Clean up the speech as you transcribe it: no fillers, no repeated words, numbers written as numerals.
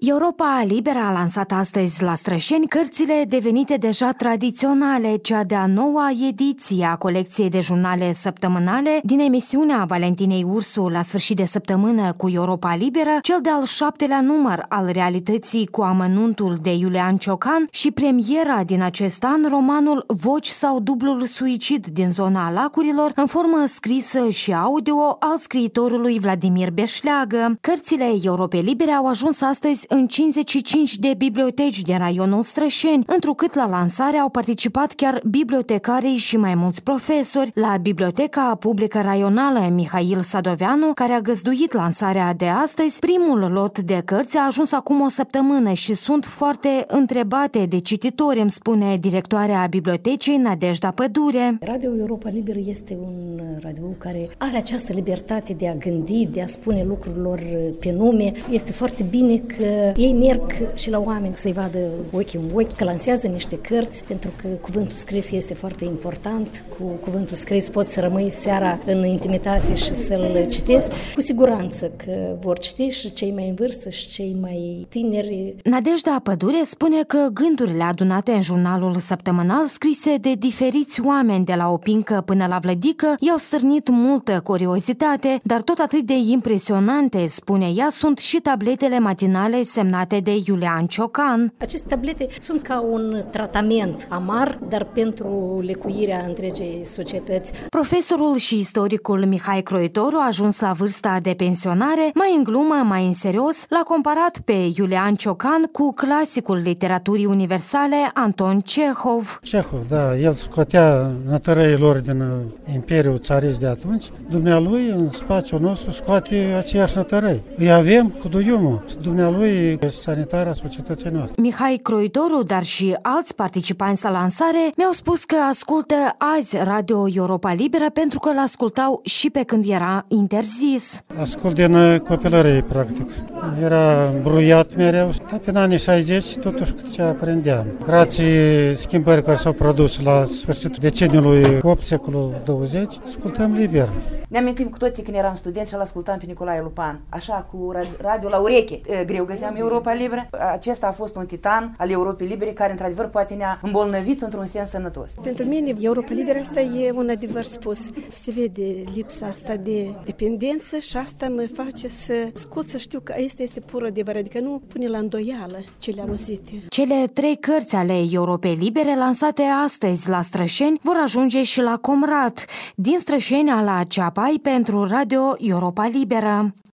Europa Liberă a lansat astăzi la Strășeni cărțile devenite deja tradiționale, cea de-a noua ediție a colecției de jurnale săptămânale din emisiunea Valentinei Ursu la sfârșit de săptămână cu Europa Liberă, cel de-al 7-lea număr al Realității cu amănuntul de Iulian Ciocan și premiera din acest an, romanul Voci sau dublul suicid din zona Lacurilor, în formă scrisă și audio al scriitorului Vladimir Beșleagă. Cărțile Europei Libere au ajuns astăzi în 55 de biblioteci din raionul Strășeni, întrucât la lansare au participat chiar bibliotecarii și mai mulți profesori. La Biblioteca Publică Raională Mihail Sadoveanu, care a găzduit lansarea de astăzi, primul lot de cărți a ajuns acum o săptămână și sunt foarte întrebate de cititori, îmi spune directoarea bibliotecii Nadejda Pădure. Radio Europa Liberă este un radio care are această libertate de a gândi, de a spune lucrurilor pe nume. Este foarte bine că ei merg și la oameni să-i vadă ochi în ochi, că lansează niște cărți, pentru că cuvântul scris este foarte important. Cu cuvântul scris poți să rămâi seara în intimitate și să-l citesc. Cu siguranță că vor citi și cei mai în vârstă și cei mai tineri. Nadejda Pădure spune că gândurile adunate în jurnalul săptămânal, scrise de diferiți oameni de la Opincă până la Vlădică, i-au stârnit multă curiozitate, dar tot atât de impresionante, spune ea, sunt și tabletele matinale semnate de Iulian Ciocan. Aceste tablete sunt ca un tratament amar, dar pentru lecuirea întregii societăți. Profesorul și istoricul Mihai Croitoru, a ajuns la vârsta de pensionare, mai în glumă, mai în serios, l-a comparat pe Iulian Ciocan cu clasicul literaturii universale Anton Cehov. Cehov, da, el scotea nătărăilor din Imperiul Țarist de atunci. Dumnealui, în spațiul nostru, scoate aceiași nătărăi. Îi avem cu duiumul. Dumnealui e sanitara societății noastre. Mihai Croitoru, dar și alți participanți la lansare, mi-au spus că ascultă azi Radio Europa Liberă pentru că l-ascultau și pe când era interzis. Ascult din copilărie, practic. Era bruiat mereu, dar prin anii 60 totuși ce aprendeam. Grație schimbării care s-au produs la sfârșitul deceniului 8, secolul 20, ascultăm liber. Ne amintim cu toții când eram studenți și îl ascultam pe Nicolae Lupan, așa cu radio la ureche. Greu găseam Europa Liberă. Acesta a fost un titan al Europei Libere care într-adevăr poate ne-a îmbolnăvit într-un sens sănătos. Pentru mine Europa Liberă asta e un adevăr spus. Se vede lipsa asta de dependență și asta mă face să scot să știu că asta este pur adevăr, adică nu pune la îndoială cele auzite. Cele 3 cărți ale Europei Libere lansate astăzi la Strășeni vor ajunge și la Comrat, din Strășeni la Ceapai pentru Radio Europa Liberă.